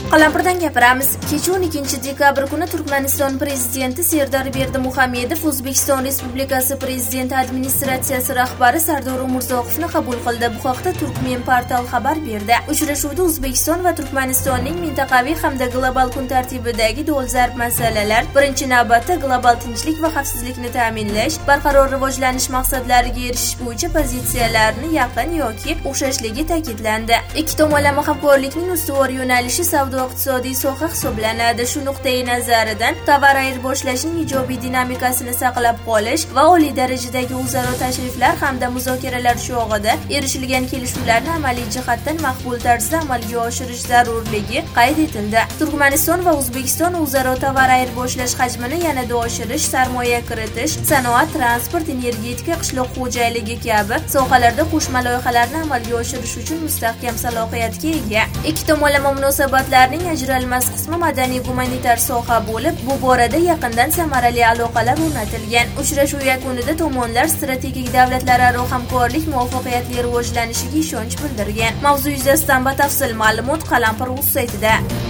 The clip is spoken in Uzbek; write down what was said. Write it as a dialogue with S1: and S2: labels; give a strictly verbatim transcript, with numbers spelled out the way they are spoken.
S1: Qalampirdan gapiramiz. Kecha o'n ikkinchi dekabr kuni Turkmaniston prezidenti Serdar Berdimuhamedov O'zbekiston Respublikasi prezidenti administratsiyasi rahbari Sardor Umurzoqovni qabul qildi. Bu haqda Turkmen portal xabar berdi. Uchrashuvda O'zbekiston va Turkmanistonning mintaqaviy hamda global kun tartibidagi dolzarb masalalar, birinchi navbatda global tinchlik va xavfsizlikni ta'minlash, barqaror rivojlanish maqsadlariga erishish bo'yicha pozitsiyalarini yaqin yoki o'xshashligi ta'kidlandi. Ikki tomonlama hamkorlikning ustuvor yo'nalishi savdo-iqtisodiy soha hisoblanadi. Shu nuqtai nazaridan tovar ayirboshlashning ijobiy dinamikasini saqlab qolish va oliy darajadagi o'zaro tashriflar hamda muzokaralar chog'ida erishilgan kelishuvlarni amaliy jihatdan maqbul tarzda amalga oshirish zarurligi qayd etildi. Turkmaniston va O'zbekiston o'zaro tovar ayirboshlash hajmini yanada oshirish, sarmoya kiritish, sanoat, transport, energetika, qishloq xo'jaligi kabi sohalarda qo'shma loyihalarni amalga oshirish uchun mustahkam salohiyatga ega. Ikki tomonlama munosabatlarning ajralmas qismi madaniy-gumanitar soha bo'lib, bu borada yaqindan samarali aloqalar o'rnatilgan. Uchrashuv yakunida tomonlar strategik davlatlararo hamkorlik muvaffaqiyatli rivojlanishiga ishonch bildirgan. Mavzu yuzasidan batafsil ma'lumot Qalampir.uz saytida.